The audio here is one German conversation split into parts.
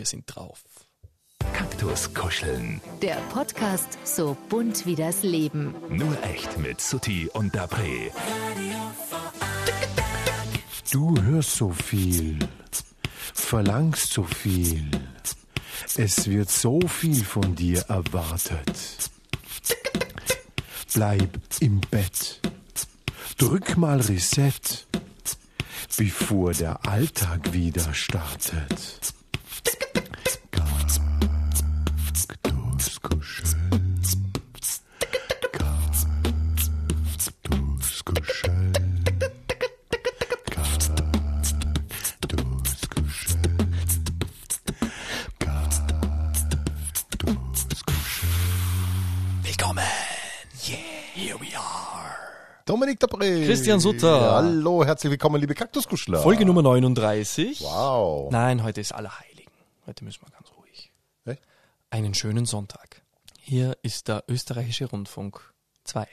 wir sind drauf. Kaktuskuscheln. Der Podcast so bunt wie das Leben. Nur echt mit Sutti und Dapré. Du hörst so viel, verlangst so viel. Es wird so viel von dir erwartet. Bleib im Bett. Drück mal Reset, bevor der Alltag wieder startet. Kaktuskuscheln. Kaktuskuscheln. Willkommen! Yeah, here we are. Dominik Dapré. Christian Sutter. Hallo, herzlich willkommen, liebe Kaktuskuschler. Folge Nummer 39. Wow. Nein, heute ist Allerheiligen. Heute müssen wir ganz ruhig. Echt? Einen schönen Sonntag. Hier ist der österreichische Rundfunk 2.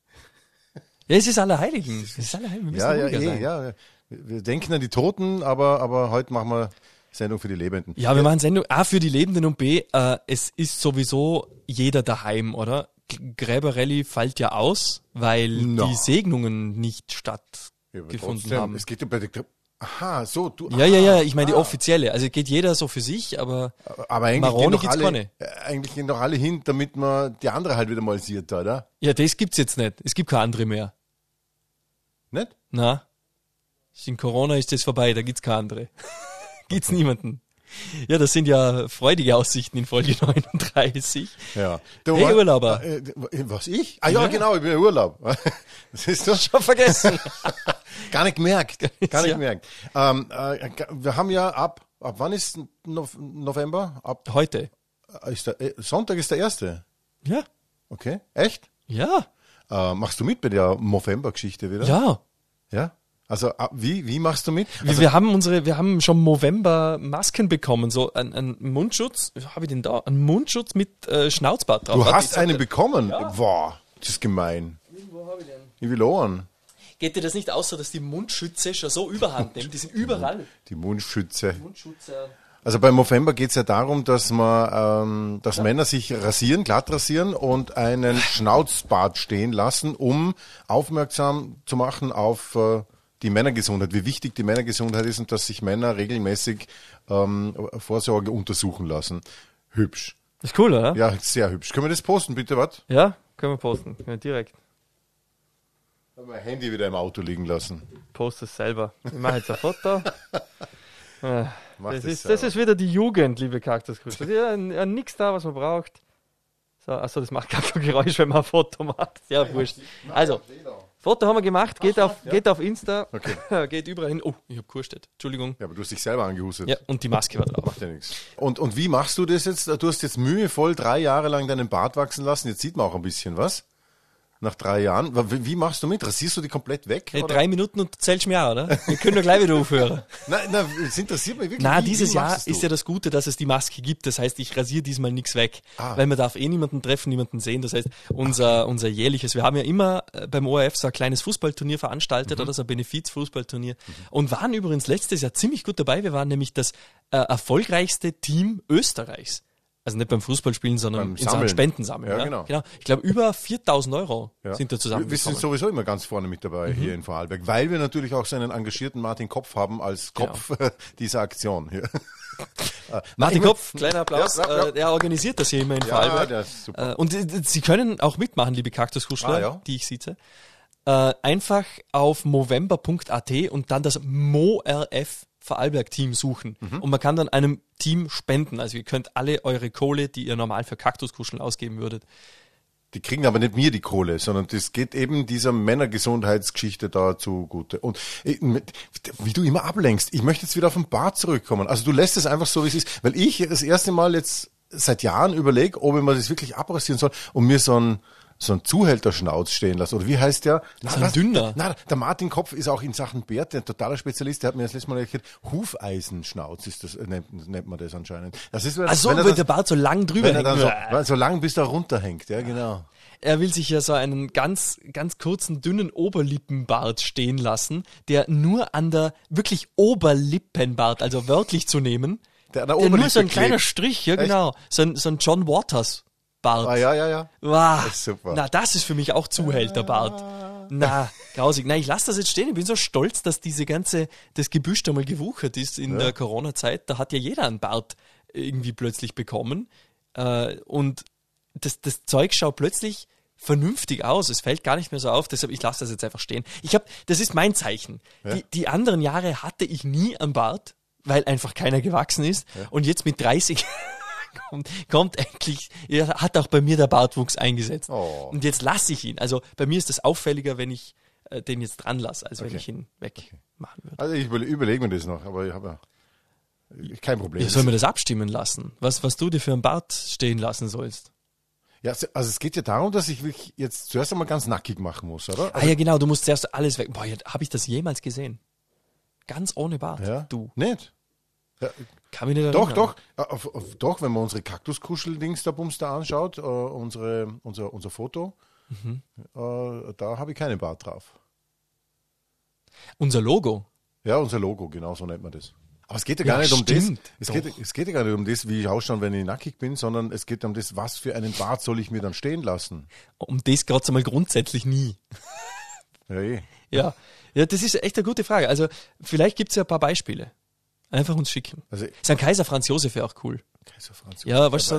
Ja, es ist Allerheiligen. Es ist Allerheiligen. Wir müssen ruhiger sein. ja. Wir denken an die Toten, aber heute machen wir Sendung für die Lebenden. Ja, wir machen Sendung A für die Lebenden und B, es ist sowieso jeder daheim, oder? Gräberrallye fällt ja aus, weil die Segnungen nicht stattgefunden haben. Es geht über die... Aha, so. Du, Ja, ich meine die offizielle. Also geht jeder so für sich, aber eigentlich Maroni gehen, doch gibt's alle, keine. eigentlich gehen doch alle hin, damit man die andere halt wieder mal sieht, oder? Ja, das gibt's jetzt nicht. Es gibt keine andere mehr. Nicht? Na, in Corona ist das vorbei, da gibt's keine andere. Gibt's niemanden. Ja, das sind ja freudige Aussichten in Folge 39. Ja. Hey, Urlauber. Was, ich? Ah ja, genau, ich bin im Urlaub. Das ist doch Schon vergessen. Gar nicht gemerkt. Gar nicht Ja. gemerkt. Wir haben ja ab wann ist November? Ab Heute. Sonntag ist der erste. Ja. Okay. Echt? Ja. Machst du mit bei der November-Geschichte wieder? Ja. Ja? Also wie machst du mit? Wir haben schon November Masken bekommen, so ein Mundschutz. Was habe ich denn da? Ein Mundschutz mit Schnauzbart drauf. Du Warte, hast ich einen sag dir- bekommen? Ja. Boah, das ist gemein. Wo habe ich denn? Ich will Ohren. Geht dir das nicht aus, so dass die Mundschütze schon so überhand nehmen? Die sind überall. Die Mundschütze. Mundschütze. Also beim November geht es ja darum, dass Männer sich rasieren, glatt rasieren und einen Schnauzbart stehen lassen, um aufmerksam zu machen auf die Männergesundheit, wie wichtig die Männergesundheit ist und dass sich Männer regelmäßig Vorsorge untersuchen lassen. Hübsch. Ist cool, oder? Ja, sehr hübsch. Können wir das posten, bitte, was? Ja, können wir posten. Ja, direkt. Ich habe mein Handy wieder im Auto liegen lassen. Post es selber. Ich mache jetzt ein Foto. Mach Das ist selber. wieder die Jugend, liebe Kaktusgrüße. Ja, nichts da, was man braucht. So, achso, das macht gar kein Geräusch, wenn man ein Foto macht. Ja, wurscht. Also, Foto haben wir gemacht, geht auf Insta, Okay. geht überall hin. Oh, ich habe kurstet. Entschuldigung. Ja, aber du hast dich selber angehustet. Ja, und die Maske war drauf. Macht ja nichts. Und wie machst du das jetzt? Du hast jetzt mühevoll 3 Jahre lang deinen Bart wachsen lassen. Jetzt sieht man auch ein bisschen was. Nach 3 Jahren. Wie machst du mit? Rasierst du die komplett weg? Hey, oder? 3 Minuten und du zählst mir auch, oder? Wir können doch gleich wieder aufhören. Nein, es interessiert mich wirklich. Na, Wie dieses Jahr machst du? ist ja das Gute, dass es die Maske gibt. Das heißt, ich rasiere diesmal nichts weg. Weil man darf niemanden treffen, niemanden sehen. Das heißt, unser jährliches, wir haben ja immer beim ORF so ein kleines Fußballturnier veranstaltet oder so ein Benefiz-Fußballturnier und waren übrigens letztes Jahr ziemlich gut dabei. Wir waren nämlich das erfolgreichste Team Österreichs. Also nicht beim Fußballspielen, sondern Beim in so Sammeln. einem Spendensammeln. Ja, Ja, genau. Ich glaube, über 4.000 Euro Ja. sind da Wir zusammengekommen. sind sowieso immer ganz vorne mit dabei hier in Vorarlberg, weil wir natürlich auch so einen engagierten Martin Kopf haben als Kopf dieser Aktion hier. Martin Kopf, kleiner Applaus. Ja. Der organisiert das hier immer in Ja, Vorarlberg. der ist super. Und Sie können auch mitmachen, liebe Kaktuskuschler, Ja. die ich sitze. Einfach auf movember.at und dann das MoRF Vorarlberg-Team suchen. Und man kann dann einem Team spenden. Also ihr könnt alle eure Kohle, die ihr normal für Kaktuskuscheln ausgeben würdet. Die kriegen aber nicht mir die Kohle, sondern das geht eben dieser Männergesundheitsgeschichte da zugute. Und wie du immer ablenkst, ich möchte jetzt wieder auf den Bart zurückkommen. Also du lässt es einfach so, wie es ist. Weil ich das erste Mal jetzt seit Jahren überlege, ob ich mir das wirklich abrasieren soll und mir so ein Zuhälterschnauz stehen lassen. Oder wie heißt der? Das ist ein dünner. Nein, der Martin Kopf ist auch in Sachen Bärte ein totaler Spezialist. Der hat mir das letzte Mal erklärt, Hufeisenschnauz ist das, nennt man das anscheinend. Das ist, Also wenn er wird das- der Bart so lang drüber wenn er hängt. dann so lang bis da runterhängt, ja genau. Er will sich ja so einen ganz, ganz kurzen, dünnen Oberlippenbart stehen lassen, der nur an der wirklich Oberlippenbart, also wörtlich zu nehmen, Der an der nur Oberlippe so ein klebt. kleiner Strich, ja genau. So ein John Waters Bart. Ah, ja. Wow. Das ist super. Na, das ist für mich auch Zuhälter, der Bart. Na, grausig. Na, ich lasse das jetzt stehen. Ich bin so stolz, dass das Gebüsch da mal gewuchert ist in der Corona-Zeit. Da hat ja jeder einen Bart irgendwie plötzlich bekommen. Und das Zeug schaut plötzlich vernünftig aus. Es fällt gar nicht mehr so auf. Deshalb, ich lasse das jetzt einfach stehen. Das ist mein Zeichen. Ja. Die anderen Jahre hatte ich nie einen Bart, weil einfach keiner gewachsen ist. Ja. Und jetzt mit 30 kommt endlich, hat auch bei mir der Bartwuchs eingesetzt. Oh. Und jetzt lasse ich ihn. Also bei mir ist das auffälliger, wenn ich den jetzt dran lasse, als wenn ich ihn wegmachen würde. Also ich überlege mir das noch, aber ich habe kein Problem. Ich soll mir das abstimmen lassen, was du dir für einen Bart stehen lassen sollst. Ja, also es geht ja darum, dass ich mich jetzt zuerst einmal ganz nackig machen muss, oder? Also ja genau, du musst zuerst alles weg. Boah, habe ich das jemals gesehen? Ganz ohne Bart, ja? Du. Nicht? Ja. Kann mich nicht erinnern. Doch, wenn man unsere Kaktuskuschel-Dings da Bums da anschaut, unser Foto, da habe ich keinen Bart drauf. Unser Logo? Ja, unser Logo, genau so nennt man das. Aber es geht ja gar nicht um das. Es geht ja gar nicht um das, wie ich ausschaue, wenn ich nackig bin, sondern es geht um das, was für einen Bart soll ich mir dann stehen lassen. Um das geht's einmal grundsätzlich nie. Ja, das ist echt eine gute Frage. Also vielleicht gibt's ja ein paar Beispiele. Einfach uns schicken. Also, St. Kaiser Franz Josef wäre auch cool. Kaiser Franz Josef. Ja, weißt du,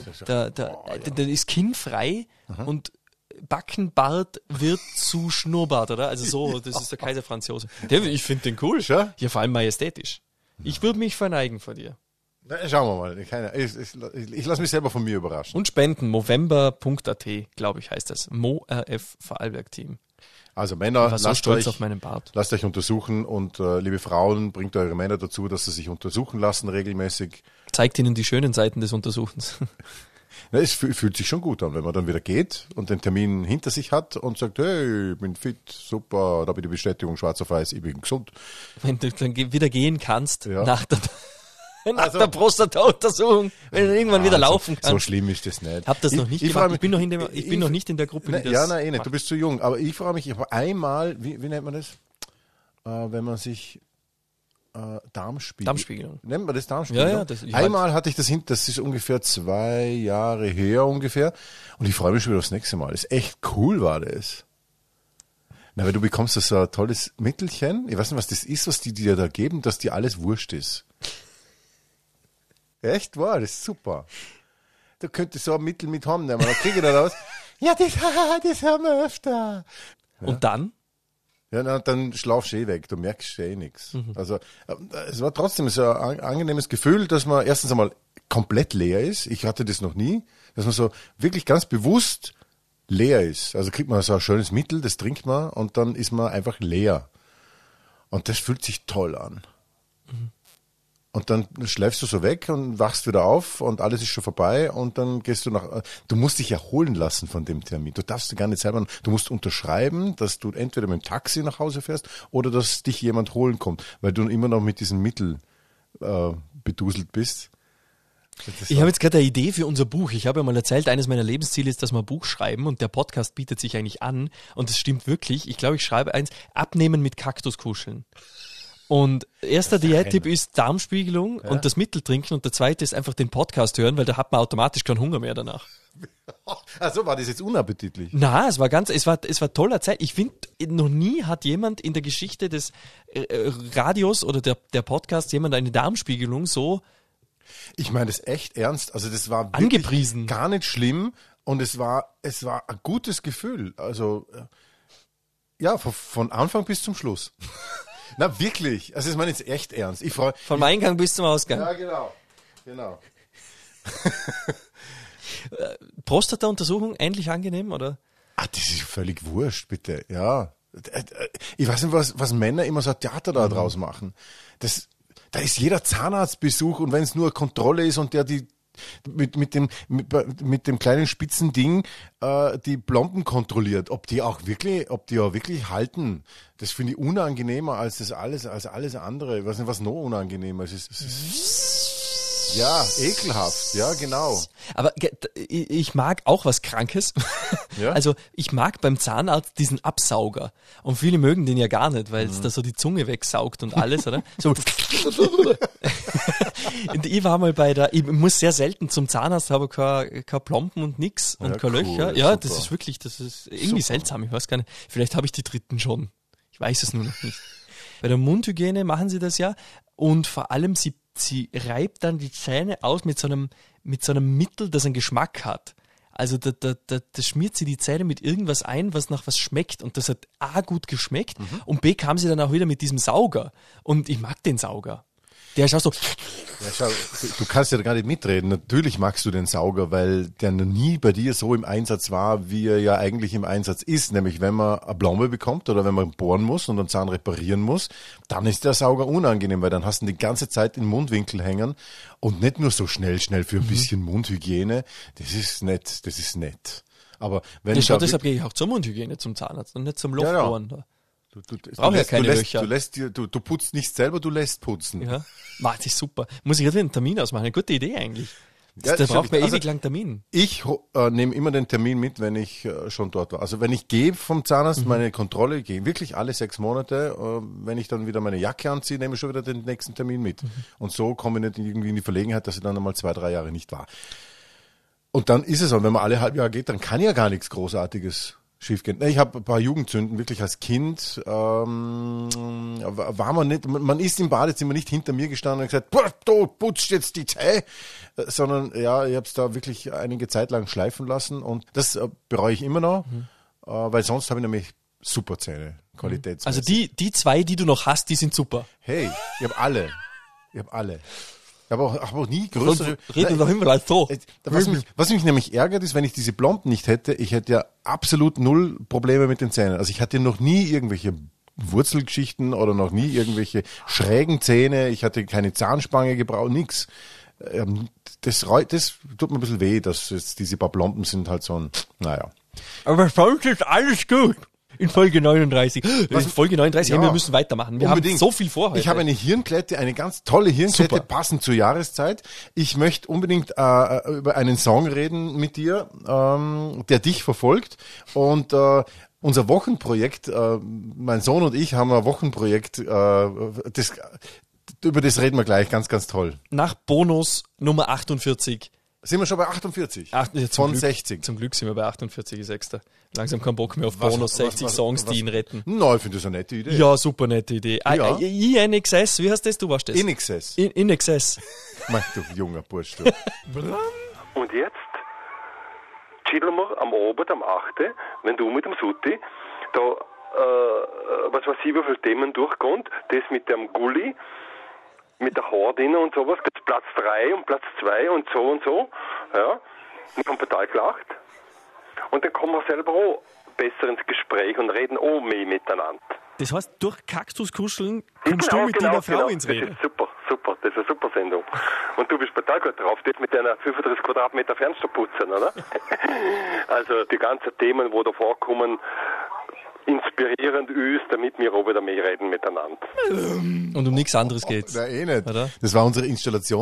der ist kinnfrei und Backenbart wird zu Schnurrbart, oder? Also so, das ist der Kaiser Franz Josef. Ich finde den cool. Ja, vor allem majestätisch. Ich würde mich verneigen vor dir. Na, schauen wir mal. Ich lasse mich selber von mir überraschen. Und spenden, movember.at, glaube ich, heißt das. MoRF Vorarlberg Team. Also Männer, lasst euch untersuchen und liebe Frauen, bringt eure Männer dazu, dass sie sich untersuchen lassen regelmäßig. Zeigt ihnen die schönen Seiten des Untersuchens. Na, es fühlt sich schon gut an, wenn man dann wieder geht und den Termin hinter sich hat und sagt, hey, ich bin fit, super, da habe ich die Bestätigung, schwarz auf weiß, ich bin gesund. Wenn du dann wieder gehen kannst, nach der Prostata-Untersuchung, wenn du irgendwann wieder laufen kannst. So schlimm ist das nicht. Ich habe das noch nicht gemacht. Ich bin noch nicht in der Gruppe, die das macht. Nicht. Du bist zu jung. Aber ich frage mich, ich habe einmal, wie nennt man das? Wenn man sich Darmspiegelung. Nennt man das Darmspiegelung? Ja, einmal hatte ich das ist ungefähr 2 Jahre her ungefähr. Und ich freue mich schon wieder aufs nächste Mal. Das ist echt cool, war das. Na, weil du bekommst so ein tolles Mittelchen. Ich weiß nicht, was das ist, was die dir da geben, dass dir alles wurscht ist. Echt wahr, das ist super. Du könntest so ein Mittel mit haben, dann kriege ich da raus. Ja, das haben wir öfter. Ja. Und dann? Ja, dann schlafst du weg, du merkst nichts. Also, es war trotzdem so ein angenehmes Gefühl, dass man erstens einmal komplett leer ist. Ich hatte das noch nie, dass man so wirklich ganz bewusst leer ist. Also kriegt man so ein schönes Mittel, das trinkt man und dann ist man einfach leer. Und das fühlt sich toll an. Und dann schläfst du so weg und wachst wieder auf und alles ist schon vorbei und dann gehst du du musst dich ja holen lassen von dem Termin. Du darfst gar nicht selber, du musst unterschreiben, dass du entweder mit dem Taxi nach Hause fährst oder dass dich jemand holen kommt, weil du immer noch mit diesem Mittel beduselt bist. Ich habe jetzt gerade eine Idee für unser Buch. Ich habe ja mal erzählt, eines meiner Lebensziele ist, dass wir ein Buch schreiben und der Podcast bietet sich eigentlich an und es stimmt wirklich. Ich glaube, ich schreibe eins, Abnehmen mit Kaktuskuscheln. Und erster Diättipp ist Darmspiegelung und das Mittel trinken und der zweite ist einfach den Podcast hören, weil da hat man automatisch keinen Hunger mehr danach. Also war das jetzt unappetitlich? Na, es war toller Zeit. Ich finde, noch nie hat jemand in der Geschichte des Radios oder der Podcast jemand eine Darmspiegelung so. Ich meine das echt ernst. Also das war wirklich angepriesen. Gar nicht schlimm und es war ein gutes Gefühl. Also ja, von Anfang bis zum Schluss. Na, wirklich. Also, ich meine jetzt echt ernst. Vom Eingang bis zum Ausgang. Ja, genau. Prostata-Untersuchung, ähnlich angenehm, oder? Das ist völlig wurscht, bitte. Ja. Ich weiß nicht, was Männer immer so Theater da draus machen. Da ist jeder Zahnarztbesuch und wenn es nur eine Kontrolle ist und der die mit dem kleinen spitzen Ding die Plomben kontrolliert, ob die auch wirklich halten. Das finde ich unangenehmer als alles andere. Ich weiß nicht, was noch unangenehmer ist. Ja, ekelhaft, ja, genau. Aber ich mag auch was Krankes. Ja? Also ich mag beim Zahnarzt diesen Absauger. Und viele mögen den ja gar nicht, weil es da so die Zunge wegsaugt und alles, oder? So. Und ich war mal ich muss sehr selten zum Zahnarzt, habe kein Plomben und nix und keine cool, Löcher. Ja, super. das ist irgendwie seltsam, ich weiß gar nicht. Vielleicht habe ich die dritten schon. Ich weiß es nur noch nicht. Bei der Mundhygiene machen sie das ja und vor allem sie reibt dann die Zähne aus mit so einem Mittel, das einen Geschmack hat. Also da schmiert sie die Zähne mit irgendwas ein, was nach was schmeckt. Und das hat A, gut geschmeckt und B, kam sie dann auch wieder mit diesem Sauger. Und ich mag den Sauger. Der ist auch so... Ja, schau, du kannst ja gar nicht mitreden. Natürlich magst du den Sauger, weil der noch nie bei dir so im Einsatz war, wie er ja eigentlich im Einsatz ist. Nämlich wenn man eine Plombe bekommt oder wenn man bohren muss und einen Zahn reparieren muss, dann ist der Sauger unangenehm, weil dann hast du ihn die ganze Zeit im Mundwinkel hängen und nicht nur so schnell für ein bisschen Mundhygiene. Das ist nett. Aber wenn deshalb gehe ich auch zur Mundhygiene zum Zahnarzt und nicht zum Lochbohren. Ja. Du putzt nicht selber, du lässt putzen. Ja, das ist super. Muss ich irgendwie einen Termin ausmachen? Eine gute Idee eigentlich. Ja, da braucht man ewig lang Termin. Ich nehme immer den Termin mit, wenn ich schon dort war. Also wenn ich gehe vom Zahnarzt, meine Kontrolle, gehe wirklich alle 6 Monate. Wenn ich dann wieder meine Jacke anziehe, nehme ich schon wieder den nächsten Termin mit. Und so komme ich nicht irgendwie in die Verlegenheit, dass ich dann einmal 2-3 Jahre nicht war. Und dann ist es so, wenn man alle halbe geht, dann kann ja gar nichts Großartiges schiefgehen. Ich habe ein paar Jugendsünden, wirklich als Kind war man nicht, man ist im Badezimmer nicht hinter mir gestanden und gesagt, du putzt jetzt die Zähne, sondern ja, ich habe es da wirklich einige Zeit lang schleifen lassen und das bereue ich immer noch, weil sonst habe ich nämlich super Zähne, qualitätsmäßig. Also die 2, die du noch hast, die sind super. Hey, ich habe alle. Ich habe auch nie größere... Reden doch immer gleich so. Was mich nämlich ärgert, ist, wenn ich diese Plomben nicht hätte, ich hätte ja absolut 0 Probleme mit den Zähnen. Also ich hatte noch nie irgendwelche Wurzelgeschichten oder noch nie irgendwelche schrägen Zähne. Ich hatte keine Zahnspange gebraucht, nix. Das tut mir ein bisschen weh, dass jetzt diese paar Plomben sind halt so ein... Naja. Aber sonst ist alles gut. In Folge 39. Folge 39, ja, wir müssen weitermachen. Wir haben so viel vor heute. Ich habe eine Hirnklette, eine ganz tolle Hirnklette, super, passend zur Jahreszeit. Ich möchte unbedingt über einen Song reden mit dir, der dich verfolgt. Und unser Wochenprojekt, mein Sohn und ich haben ein Wochenprojekt, über das reden wir gleich, ganz, ganz toll. Nach Bonus Nummer 48. Sind wir schon bei 48? Von 60. Zum Glück sind wir bei 48, 6. Langsam kein Bock mehr auf Bonus, 60 Songs, die ihn retten. Nein, ich finde das eine nette Idee. Ja, super nette Idee. Ja. INXS, wie heißt das? Du warst das? INXS. INXS. Mein du junger Bursch, du. Und jetzt chillen wir am Abend, am 8., wenn du mit dem Sutti da, was weiß ich, wie viele Themen durchkommt, das mit dem Gulli, mit der Hordine und sowas, das ist Platz 3 und Platz 2 und so, ja. Wir haben total gelacht. Und dann kommen wir selber auch besser ins Gespräch und reden auch mehr miteinander. Das heißt, durch Kaktuskuscheln kommst du mit deiner Frau ins Reden. Das ist super, das ist eine super Sendung. Und du bist total gut drauf, das mit deiner 35 Quadratmeter Fenster putzen, oder? Also die ganzen Themen, wo da vorkommen, inspirierend uns, damit wir auch wieder mehr reden miteinander. Und um nichts anderes geht's. Nein, eh nicht. Oder? Das war unsere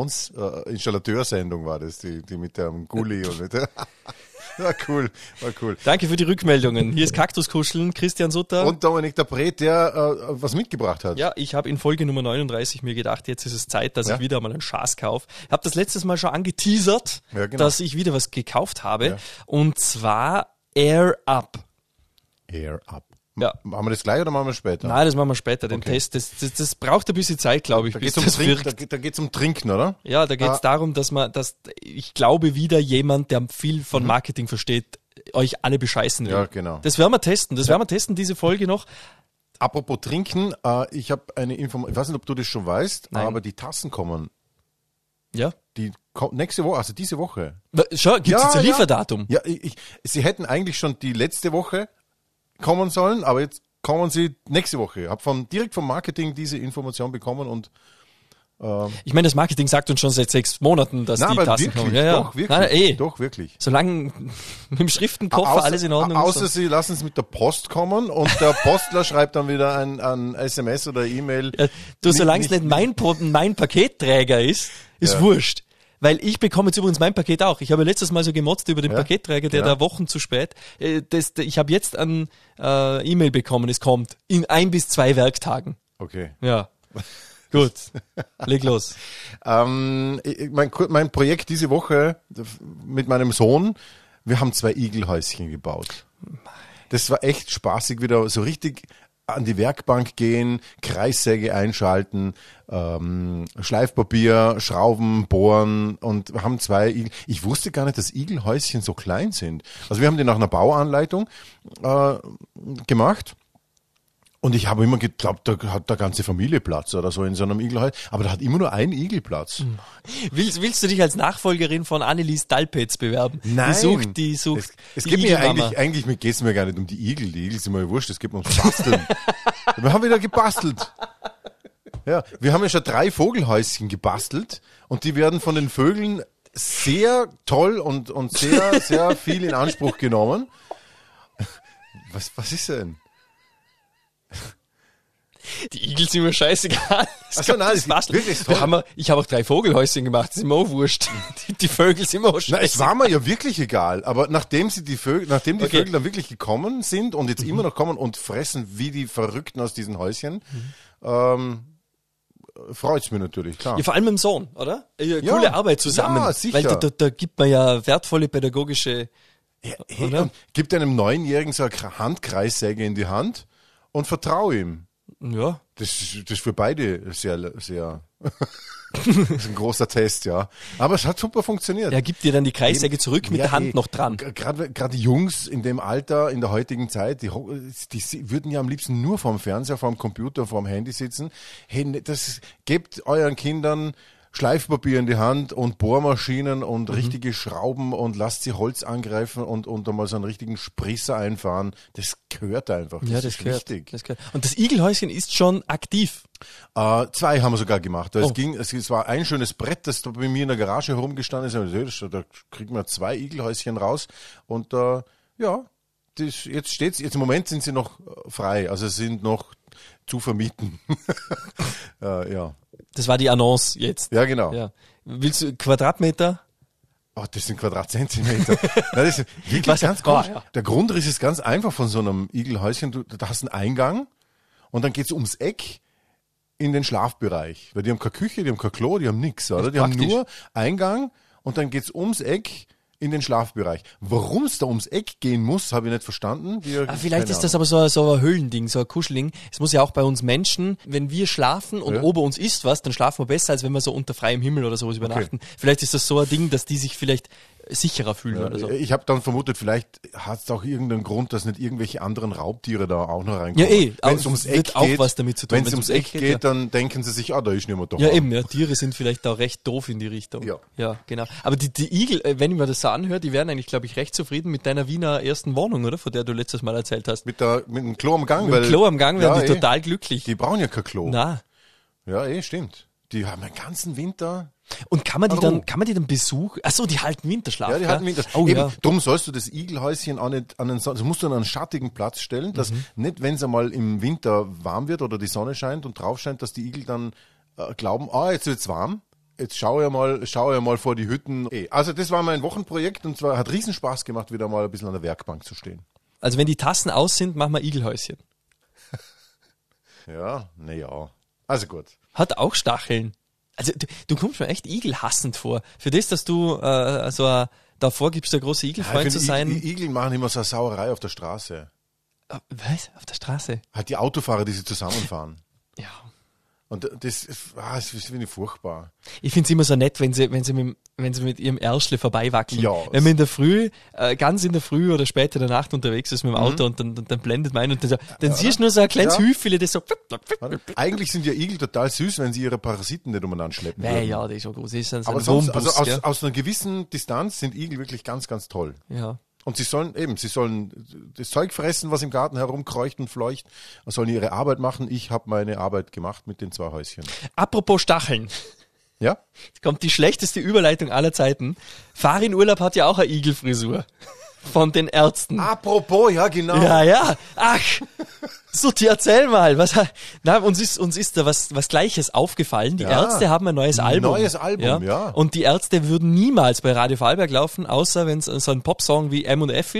Installateursendung, war das, die mit dem Gulli und mit der... War cool. Danke für die Rückmeldungen. Hier ist Kaktuskuscheln, Christian Sutter. Und Dominik Dapré, der was mitgebracht hat. Ja, ich habe in Folge Nummer 39 mir gedacht, jetzt ist es Zeit, dass ich wieder mal einen Schaß kaufe. Ich habe das letztes Mal schon angeteasert, dass ich wieder was gekauft habe. Ja. Und zwar Air Up. Air Up. Ja. Machen wir das gleich oder machen wir später? Nein, das machen wir später, den Test. Das braucht ein bisschen Zeit, glaube ich. Da geht's um Trinken, oder? Ja, da geht's darum, dass ich glaube, wieder jemand, der viel von Marketing versteht, euch alle bescheißen will. Ja, genau. Das werden wir testen. Diese Folge noch. Apropos Trinken, ich habe eine Information, ich weiß nicht, ob du das schon weißt, aber die Tassen kommen. Ja. Die kommt nächste Woche, also diese Woche. Schon, gibt's jetzt ein Lieferdatum? Ja, sie hätten eigentlich schon die letzte Woche kommen sollen, aber jetzt kommen sie nächste Woche. Ich habe direkt vom Marketing diese Information bekommen und ich meine, das Marketing sagt uns schon seit 6 Monaten, dass die Tassen kommen. Ja, doch, wirklich. Doch, wirklich. Solange mit dem Schriftenkoffer alles in Ordnung ist. Außer sie lassen es mit der Post kommen und der Postler schreibt dann wieder ein SMS oder E-Mail. Ja, solange es nicht mein Paketträger ist wurscht. Weil ich bekomme jetzt übrigens mein Paket auch. Ich habe letztes Mal so gemotzt über den Paketträger, der da Wochen zu spät. Ich habe jetzt ein E-Mail bekommen, es kommt in 1 bis 2 Werktagen. Okay. Ja. Gut, leg los. Mein Projekt diese Woche mit meinem Sohn, wir haben 2 Igelhäuschen gebaut. Das war echt spaßig, wieder so richtig an die Werkbank gehen, Kreissäge einschalten, Schleifpapier, Schrauben, bohren und wir haben 2 Igel. Ich wusste gar nicht, dass Igelhäuschen so klein sind. Also wir haben die nach einer Bauanleitung gemacht. Und ich habe immer geglaubt, da hat der ganze Familie Platz oder so in so einem Igelhäuschen. Aber da hat immer nur ein Igel Platz. Willst du dich als Nachfolgerin von Annelies Dalpetz bewerben? Nein. Die sucht es die geht mir Igelmama. eigentlich geht's mir gar nicht um die Igel. Die Igel sind mir wurscht, es geht mir ums Basteln. Wir haben wieder gebastelt. Ja, wir haben ja schon 3 Vogelhäuschen gebastelt und die werden von den Vögeln sehr toll und sehr, sehr viel in Anspruch genommen. Was ist denn? Die Igel sind mir scheißegal. Achso, nein, das ist wirklich toll. Ich habe auch 3 Vogelhäuschen gemacht, das ist mir auch wurscht. Die Vögel sind mir auch scheißegal. Na, es war mir ja wirklich egal, aber nachdem die Vögel dann wirklich gekommen sind und jetzt immer noch kommen und fressen wie die Verrückten aus diesen Häuschen, freut's mich natürlich, klar. Ja, vor allem mit dem Sohn, oder? Coole Arbeit zusammen. Ja, sicher. Weil da gibt man ja wertvolle pädagogische... Ja, oder? und gibt einem 9-Jährigen so eine Handkreissäge in die Hand und vertraue ihm. Ja. Das ist für beide sehr, sehr, das ist ein großer Test, ja. Aber es hat super funktioniert. Er gibt dir dann die Kreissäge zurück mit der Hand noch dran. Gerade Jungs in dem Alter, in der heutigen Zeit, die würden ja am liebsten nur vorm Fernseher, vorm Computer, vorm Handy sitzen. Hey, gebt euren Kindern Schleifpapier in die Hand und Bohrmaschinen und richtige Schrauben und lasst sie Holz angreifen und einmal so einen richtigen Sprisser einfahren. Das gehört einfach. Das ist wichtig. Das gehört. Und das Igelhäuschen ist schon aktiv. 2 haben wir sogar gemacht. Es war ein schönes Brett, das da bei mir in der Garage herumgestanden ist. Da kriegen wir 2 Igelhäuschen raus. Und jetzt im Moment sind sie noch frei. Also sind noch zu vermieten. Ja. Das war die Annonce jetzt. Ja, genau. Ja. Willst du Quadratmeter? Oh, das sind Quadratzentimeter. Nein, das ist wirklich ganz komisch. Ja. Der Grundriss ist ganz einfach von so einem Igelhäuschen. Da hast du einen Eingang und dann geht's ums Eck in den Schlafbereich. Weil die haben keine Küche, die haben kein Klo, die haben nichts, oder? Die haben nur Eingang und dann geht's ums Eck in den Schlafbereich. Warum es da ums Eck gehen muss, habe ich nicht verstanden. Vielleicht ist das aber so ein Höhlending, so ein Kuschelding. Es muss ja auch bei uns Menschen, wenn wir schlafen und ober uns ist was, dann schlafen wir besser, als wenn wir so unter freiem Himmel oder sowas übernachten. Okay. Vielleicht ist das so ein Ding, dass die sich vielleicht sicherer fühlen oder so. Ich habe dann vermutet, vielleicht hat es auch irgendeinen Grund, dass nicht irgendwelche anderen Raubtiere da auch noch reinkommen. Ja, wenn es ums Eck geht, was damit zu tun. Wenn es ums Eck geht, dann denken sie sich, da ist nicht mehr da. Ja, eben, Tiere sind vielleicht auch recht doof in die Richtung. Ja, genau. Aber die Igel, wenn ich mir das so anhöre, die wären eigentlich, glaube ich, recht zufrieden mit deiner Wiener ersten Wohnung, oder? Von der du letztes Mal erzählt hast. Mit dem Klo am Gang. Mit dem Klo am Gang wären die total glücklich. Die brauchen ja kein Klo. Na. Ja, stimmt. Die haben den ganzen Winter. Und kann man die dann besuchen? Achso, die halten Winterschlaf. Ja, die halten Winterschlaf. Oh, ja. Drum sollst du das Igelhäuschen auch nicht das musst du an einen schattigen Platz stellen, dass nicht, wenn es einmal im Winter warm wird oder die Sonne scheint und drauf scheint, dass die Igel dann glauben, jetzt wird's warm. Jetzt schau ja mal vor die Hütten. Also das war mein Wochenprojekt und zwar hat riesen Spaß gemacht, wieder mal ein bisschen an der Werkbank zu stehen. Also wenn die Tassen aus sind, machen wir Igelhäuschen. Ja, naja. Also gut. Hat auch Stacheln. Also du kommst mir echt igelhassend vor. Für das, dass du davor gibst, der große Igelfreund zu sein. Die Igel machen immer so eine Sauerei auf der Straße. Was? Auf der Straße? Halt die Autofahrer, die sie zusammenfahren. Ja. Und das finde ich furchtbar. Ich finde es immer so nett, wenn sie mit ihrem Ärschle vorbeiwackeln. Ja. Wenn man in der Früh, ganz in der Früh oder später in der Nacht unterwegs ist mit dem Auto und dann blendet man ein und dann siehst du nur so ein kleines Hüfele, das so... Eigentlich sind ja Igel total süß, wenn sie ihre Parasiten nicht umeinander schleppen würden. Ja, das ist schon groß. Das ist aber sonst, aus einer gewissen Distanz sind Igel wirklich ganz, ganz toll. Ja. Und sie sollen das Zeug fressen, was im Garten herumkreucht und fleucht. Und sollen ihre Arbeit machen. Ich habe meine Arbeit gemacht mit den 2 Häuschen. Apropos Stacheln. Ja? Jetzt kommt die schlechteste Überleitung aller Zeiten. Farin Urlaub hat ja auch eine Igelfrisur. Von den Ärzten. Apropos, ja, genau. Ja. Ach, Sutti, erzähl mal. Uns ist da was Gleiches aufgefallen. Die Ärzte haben ein neues Album. Und die Ärzte würden niemals bei Radio Vorarlberg laufen, außer wenn es so ein Popsong wie M&F ist.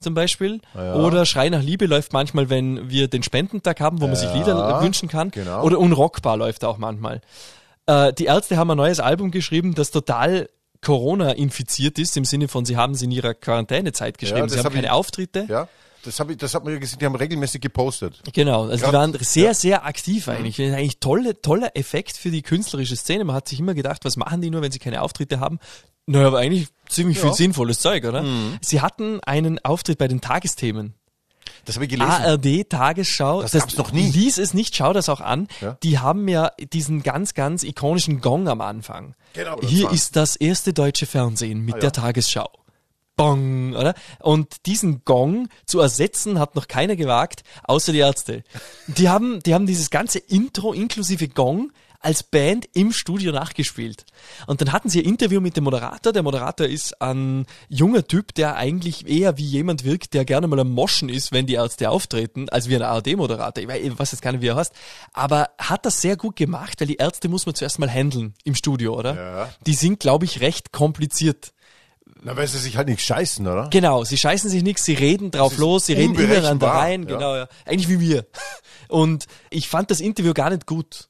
zum Beispiel. Oder Schrei nach Liebe läuft manchmal, wenn wir den Spendentag haben, wo man sich Lieder wünschen kann. Genau. Oder Unrockbar läuft auch manchmal. Die Ärzte haben ein neues Album geschrieben, das total Corona infiziert ist, im Sinne von, sie haben es in ihrer Quarantänezeit geschrieben. Sie haben keine Auftritte. Ja, das hat man ja gesehen, die haben regelmäßig gepostet. Genau, also die waren sehr, sehr aktiv eigentlich. Das ist eigentlich toller Effekt für die künstlerische Szene. Man hat sich immer gedacht, was machen die nur, wenn sie keine Auftritte haben? Naja, aber eigentlich ziemlich viel sinnvolles Zeug, oder? Sie hatten einen Auftritt bei den Tagesthemen. Das habe ich gelesen. ARD Tagesschau, Das gab's noch nie. Lies es nicht, schau das auch an. Ja. Die haben ja diesen ganz, ganz ikonischen Gong am Anfang. Genau, Hier ist das erste deutsche Fernsehen mit der Tagesschau. Bong, oder? Und diesen Gong zu ersetzen hat noch keiner gewagt, außer die Ärzte. Die haben dieses ganze Intro inklusive Gong als Band im Studio nachgespielt. Und dann hatten sie ein Interview mit dem Moderator. Der Moderator ist ein junger Typ, der eigentlich eher wie jemand wirkt, der gerne mal am Moschen ist, wenn die Ärzte auftreten, als wie ein ARD-Moderator. Ich weiß jetzt gar nicht, wie er heißt. Aber hat das sehr gut gemacht, weil die Ärzte muss man zuerst mal handeln im Studio, oder? Ja. Die sind, glaube ich, recht kompliziert. Na, weil sie sich halt nicht scheißen, oder? Genau, sie scheißen sich nichts, sie reden drauf los, sie reden ineinander rein, ja. genau, ja. Eigentlich wie wir. Und ich fand das Interview gar nicht gut.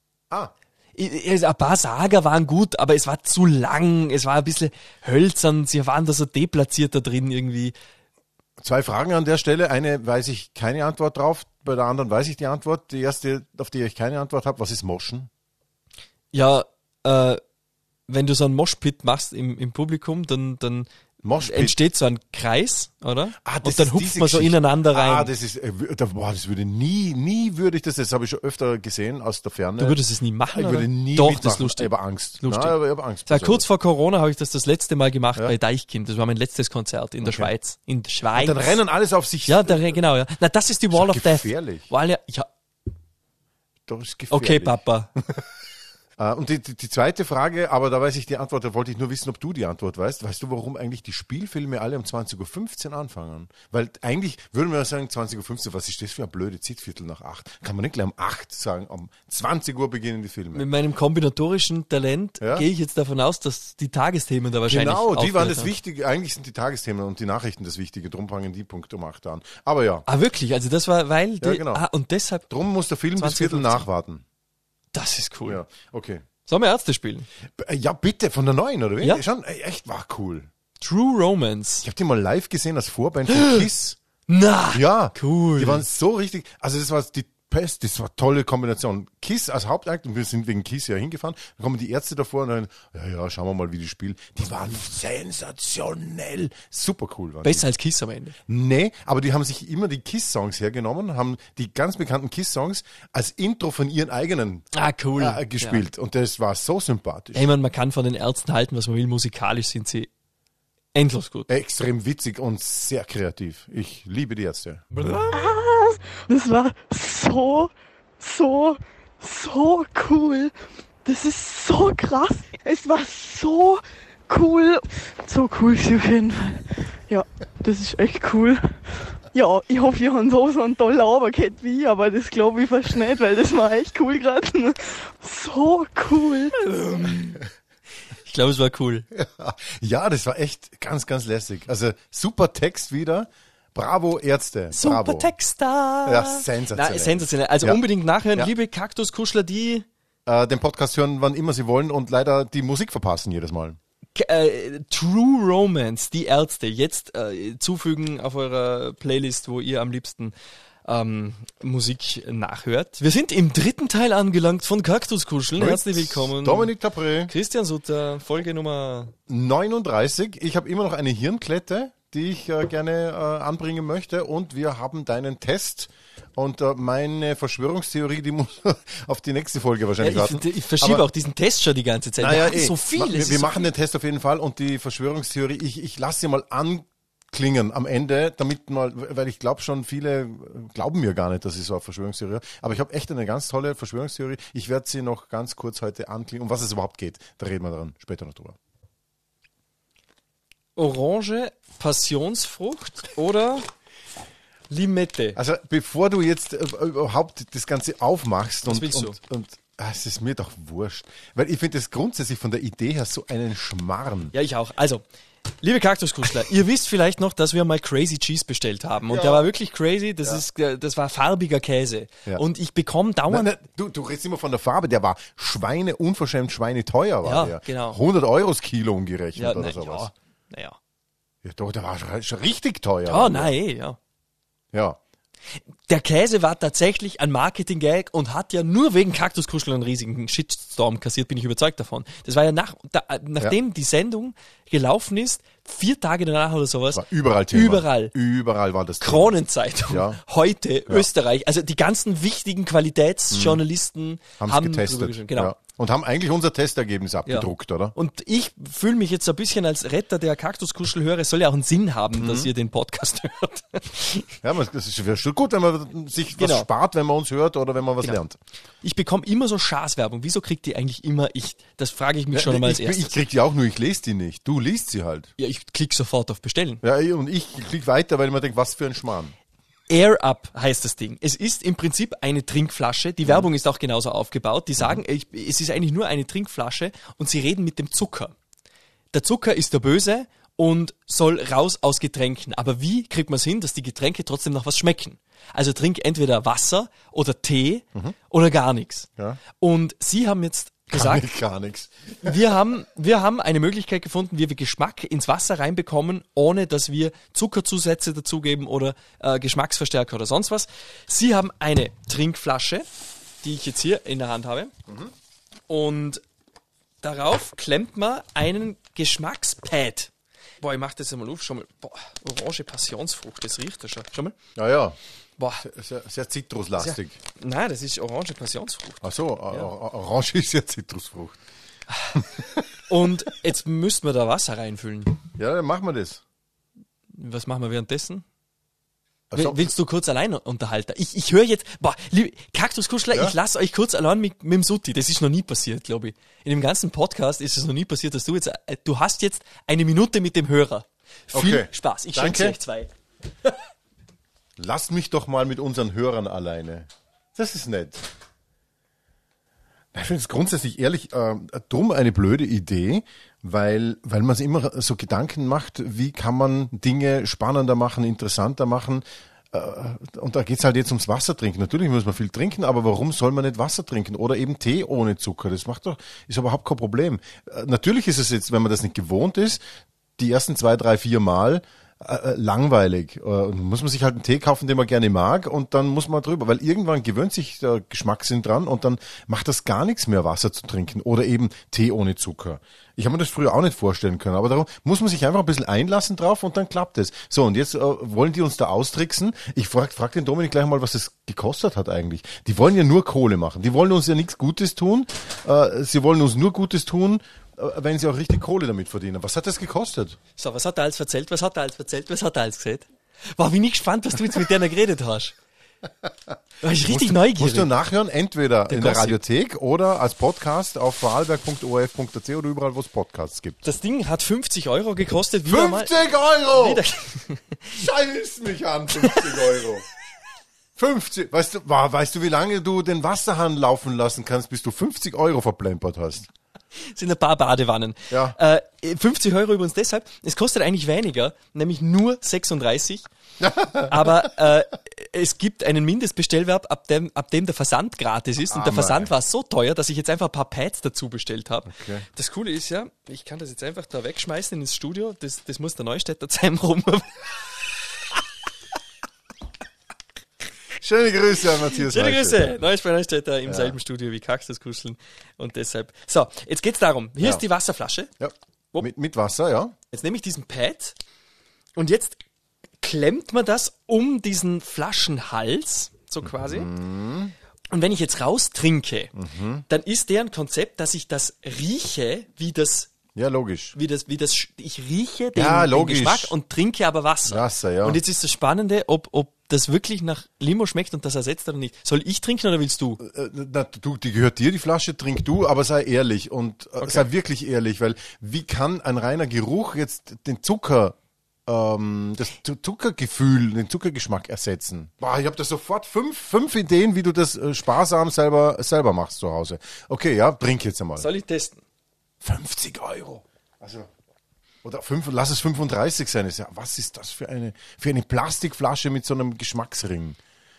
Ein paar Sager waren gut, aber es war zu lang, es war ein bisschen hölzern, sie waren da so deplatziert da drin irgendwie. 2 Fragen an der Stelle. Eine weiß ich keine Antwort drauf, bei der anderen weiß ich die Antwort. Die erste, auf die ich keine Antwort habe, was ist Moschen? Ja, wenn du so einen Moshpit machst im Publikum, dann Moshpit. entsteht so ein Kreis, oder? Das und dann ist hupft diese man so Geschichte. ineinander rein. Das ist, das würde nie würde ich das habe ich schon öfter gesehen aus der Ferne. Du würdest es nie machen, Ich oder? würde nie Doch, mitmachen. das ist lustig. Ich habe Angst. Lustig. Nein, ich habe Angst. Ja, kurz vor Corona habe ich das letzte Mal gemacht Ja. bei Deichkind. Das war mein letztes Konzert in der Schweiz. In der Schweiz. Dann rennen alles auf sich. Ja, genau, ja. Na, das ist die Wall doch of Death. gefährlich. Ja, Das ist gefährlich. okay, Papa. Und die zweite Frage, aber da weiß ich die Antwort, da wollte ich nur wissen, ob du die Antwort weißt. Weißt du, warum eigentlich die Spielfilme alle um 20.15 Uhr anfangen? Weil eigentlich würden wir ja sagen, 20.15 Uhr, was ist das für eine blöde Zeit, 7:45? Kann man nicht gleich um 8 sagen, um 20 Uhr beginnen die Filme. Mit meinem kombinatorischen Talent Ja. gehe ich jetzt davon aus, dass die Tagesthemen da wahrscheinlich Genau, die waren aufgehört das haben. Wichtige. Eigentlich sind die Tagesthemen und die Nachrichten das Wichtige. Drum fangen die Punkte um 8 an. Aber ja, Ah, wirklich? Also das war, weil... Ja, genau. und deshalb... drum muss der Film bis 20:15. Viertel nachwarten. Das ist cool. Ja, okay. Sollen wir Ärzte spielen? Ja, bitte, von der neuen, oder wie? Ja. Schon, echt, war cool. True Romance. Ich habe die mal live gesehen als Vorband von Kiss. Na, Ja, cool. Die waren so richtig, also das war die Pest, das war eine tolle Kombination. Kiss als Hauptakt, und wir sind wegen Kiss ja hingefahren, dann kommen die Ärzte davor und dann, ja, schauen wir mal, wie die spielen. Die waren sensationell, super cool waren Besser als Kiss am Ende. die. Nee, aber die haben sich immer die Kiss-Songs hergenommen, haben die ganz bekannten Kiss-Songs als Intro von ihren eigenen Ah, cool. gespielt. Und das war so sympathisch. Ja. Ich meine, man kann von den Ärzten halten, was man will. Musikalisch sind sie endlos gut. Extrem witzig und sehr kreativ. Ich liebe die Ärzte. Das war so cool. Das ist so krass. Es war so cool. So cool auf jeden Fall. Ja, das ist echt cool. Ja, ich hoffe, wir haben so einen tollen Abend gehabt wie ich, aber das glaube ich fast nicht, weil das war echt cool gerade. So cool. Ich glaube, es war cool. Ja, das war echt ganz, ganz lässig. Also super Text wieder. Bravo, Ärzte. Super Bravo. Texter. Ja, sensationell. Na, sensationell. Also Ja. unbedingt nachhören, Ja. liebe Kaktuskuschler, die Den Podcast hören, wann immer sie wollen und leider die Musik verpassen jedes Mal. True Romance, die Ärzte, jetzt zufügen auf eurer Playlist, wo ihr am liebsten Musik nachhört. Wir sind im 3. Teil angelangt von Kaktuskuscheln. Herzlich willkommen. Dominik Tapré. Christian Sutter, Folge Nummer 39. Ich habe immer noch eine Hirnklette, die ich gerne anbringen möchte. Und wir haben deinen Test. Und meine Verschwörungstheorie, die muss auf die nächste Folge wahrscheinlich warten. ich verschiebe Aber- auch diesen Test schon die ganze Zeit. Naja, Wir haben so viel. es Wir ist machen so den Test auf jeden Fall und die Verschwörungstheorie, ich lasse sie mal anklingen am Ende, damit mal, weil ich glaube schon, viele glauben mir gar nicht, dass ich so eine Verschwörungstheorie habe. Aber ich habe echt eine ganz tolle Verschwörungstheorie. Ich werde sie noch ganz kurz heute anklingen, um was es überhaupt geht. Da reden wir dann später noch drüber. Orange, Passionsfrucht oder Limette. Also bevor du jetzt überhaupt das Ganze aufmachst Was willst du? und es ist mir doch wurscht. Weil ich finde das grundsätzlich von der Idee her so einen Schmarrn. Ja, ich auch. Also, Liebe Kaktuskuschler, ihr wisst vielleicht noch, dass wir mal Crazy Cheese bestellt haben. Und der war wirklich crazy. Das war farbiger Käse. Ja. Und ich bekomme dauernd... Nein, du redest immer von der Farbe. Der war unverschämt schweineteuer war der. Genau. 100 € das Kilo umgerechnet oder sowas. Naja. Ja, doch, der war schon richtig teuer. Ja, nein, ja. Ja. Der Käse war tatsächlich ein Marketing-Gag und hat ja nur wegen Kaktuskuschel einen riesigen Shitstorm kassiert, bin ich überzeugt davon. Das war ja nachdem die Sendung gelaufen ist, 4 Tage danach oder sowas. War überall Thema. Überall war das Thema. Kronenzeitung, heute Österreich, also die ganzen wichtigen Qualitätsjournalisten haben getestet. Genau. Ja. Und haben eigentlich unser Testergebnis abgedruckt, oder? Und ich fühle mich jetzt so ein bisschen als Retter der Kaktuskuschel-Hörer. Es soll ja auch einen Sinn haben, dass ihr den Podcast hört. Ja, das ist schon gut, wenn man sich was spart, wenn man uns hört oder wenn man was lernt. Ich bekomme immer so Schaßwerbung. Wieso kriegt die eigentlich immer ich? Das frage ich mich schon einmal als erstes. Ich krieg die auch, nur ich lese die nicht. Du liest sie halt. Ja, ich klicke sofort auf Bestellen. Ja, und ich klicke weiter, weil ich mir denke, was für ein Schmarrn. Air Up heißt das Ding. Es ist im Prinzip eine Trinkflasche. Die Werbung ist auch genauso aufgebaut. Die sagen, es ist eigentlich nur eine Trinkflasche und sie reden mit dem Zucker. Der Zucker ist der Böse und soll raus aus Getränken. Aber wie kriegt man es hin, dass die Getränke trotzdem noch was schmecken? Also trink entweder Wasser oder Tee oder gar nichts. Ja. Und sie haben jetzt gesagt, gar nichts. Wir haben eine Möglichkeit gefunden, wie wir Geschmack ins Wasser reinbekommen, ohne dass wir Zuckerzusätze dazugeben oder Geschmacksverstärker oder sonst was. Sie haben eine Trinkflasche, die ich jetzt hier in der Hand habe. Und darauf klemmt man einen Geschmackspad. Boah, ich mach das einmal auf. Schau mal. Boah, orange Passionsfrucht, das riecht ja schon. Schau mal. Ja. Boah. Sehr zitruslastig. Nein, das ist orange Passionsfrucht. Ach so, Orange ist ja Zitrusfrucht. Und jetzt müssten wir da Wasser reinfüllen. Ja, dann machen wir das. Was machen wir währenddessen? Also, willst du kurz allein unterhalten? Ich höre jetzt, liebe Kaktuskuschler, ich lasse euch kurz allein mit dem Sutti. Das ist noch nie passiert, glaube ich. In dem ganzen Podcast ist es noch nie passiert, dass du hast jetzt eine Minute mit dem Hörer. Viel Spaß. Ich schenke euch 2. Lasst mich doch mal mit unseren Hörern alleine. Das ist nett. Ich finde es grundsätzlich ehrlich dumm eine blöde Idee, weil man sich immer so Gedanken macht, wie kann man Dinge spannender machen, interessanter machen. Und da geht's halt jetzt ums Wasser trinken. Natürlich muss man viel trinken, aber warum soll man nicht Wasser trinken? Oder eben Tee ohne Zucker. Das ist überhaupt kein Problem. Natürlich ist es jetzt, wenn man das nicht gewohnt ist, die ersten 2, 3, 4 Mal langweilig. Muss man sich halt einen Tee kaufen, den man gerne mag, und dann muss man drüber, weil irgendwann gewöhnt sich der Geschmackssinn dran und dann macht das gar nichts mehr, Wasser zu trinken oder eben Tee ohne Zucker. Ich habe mir das früher auch nicht vorstellen können, aber darum muss man sich einfach ein bisschen einlassen drauf und dann klappt es. So, und jetzt wollen die uns da austricksen. Ich frag den Dominik gleich mal, was es gekostet hat eigentlich. Die wollen ja nur Kohle machen. Die wollen uns ja nichts Gutes tun. Sie wollen uns nur Gutes tun, wenn sie auch richtig Kohle damit verdienen. Was hat das gekostet? So, was hat er alles erzählt? Was hat er alles gesehen? Wow, bin ich gespannt, was du jetzt mit denen geredet hast. War ich richtig neugierig. Musst du nachhören, entweder in der Radiothek oder als Podcast auf vorarlberg.orf.at oder überall, wo es Podcasts gibt. Das Ding hat 50 € gekostet. 50 €! Scheiß mich an, 50 €! 50! Weißt du, wie lange du den Wasserhahn laufen lassen kannst, bis du 50 € verplempert hast? Sind ein paar Badewannen. Ja. 50 € übrigens deshalb. Es kostet eigentlich weniger, nämlich nur 36. Aber es gibt einen Mindestbestellwert, ab dem der Versand gratis ist. Und der Versand war so teuer, dass ich jetzt einfach ein paar Pads dazu bestellt habe. Okay. Das Coole ist ja, ich kann das jetzt einfach da wegschmeißen ins Studio. Das muss der Neustädter Zeim rum. Schöne Grüße an Matthias Schöne Grüße. Neustädter im selben Studio wie Kaktuskuscheln. Und deshalb. So, jetzt geht's darum. Hier ist die Wasserflasche. Ja. Mit Wasser, ja. Jetzt nehme ich diesen Pad und jetzt klemmt man das um diesen Flaschenhals, so quasi. Und wenn ich jetzt raustrinke, dann ist deren Konzept, dass ich das rieche, wie das. Ja, logisch. Ich rieche den Geschmack und trinke aber Wasser. Wasser, ja. Und jetzt ist das Spannende, ob das wirklich nach Limo schmeckt und das ersetzt oder nicht. Soll ich trinken oder willst du? Die gehört dir, die Flasche, trink du, aber sei ehrlich und sei wirklich ehrlich, weil wie kann ein reiner Geruch jetzt den Zucker, das Zuckergefühl, den Zuckergeschmack ersetzen? Boah, ich habe da sofort fünf Ideen, wie du das sparsam selber machst zu Hause. Okay, ja, trink jetzt einmal. Soll ich testen? 50 €. Also. Oder lass es 35 sein. Ja, was ist das für eine Plastikflasche mit so einem Geschmacksring?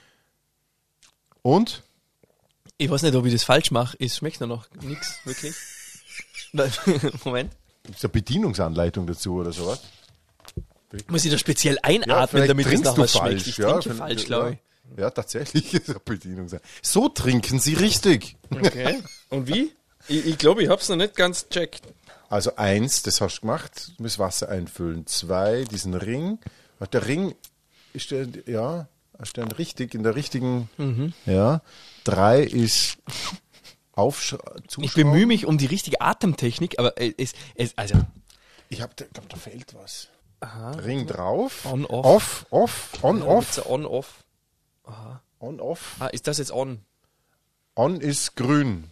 Und? Ich weiß nicht, ob ich das falsch mache. Es schmeckt noch nichts, wirklich. Moment. Gibt es eine Bedienungsanleitung dazu oder sowas? Muss ich da speziell einatmen, damit es noch was falsch. schmeckt? Ich Ja, trinke falsch, glaube ich. Ja, tatsächlich ist eine Bedienungsanleitung. So trinken Sie richtig. Okay. Und wie? Ich glaube, ich habe es noch nicht ganz checkt. Also 1, das hast du gemacht, du musst Wasser einfüllen. 2, diesen Ring. Der Ring ist der richtig, in der richtigen, ja. 3 ist zuschrauben. Ich bemühe mich um die richtige Atemtechnik, aber also. Ich glaube, da fehlt was. Aha. Ring drauf. On, off. On, Ja, off. On, off. Aha. On, off. Ah, ist das jetzt on? On ist grün.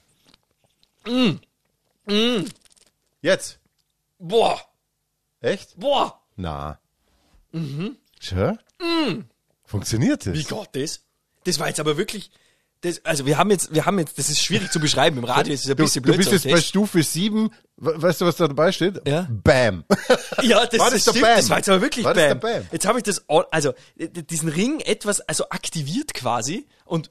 Jetzt. Boah! Echt? Boah! Na. Schau. Funktioniert das? Wie Gott, das? Das war jetzt aber wirklich. Also wir haben jetzt, das ist schwierig zu beschreiben. Im Radio ist es ein bisschen blöd. Du bist jetzt bei Stufe 7. Weißt du, was da dabei steht? Ja. Bam. Ja, das War das der stimmt. Bam? Das war jetzt aber wirklich War das der Bam. Bam? Jetzt habe ich diesen Ring etwas, aktiviert quasi und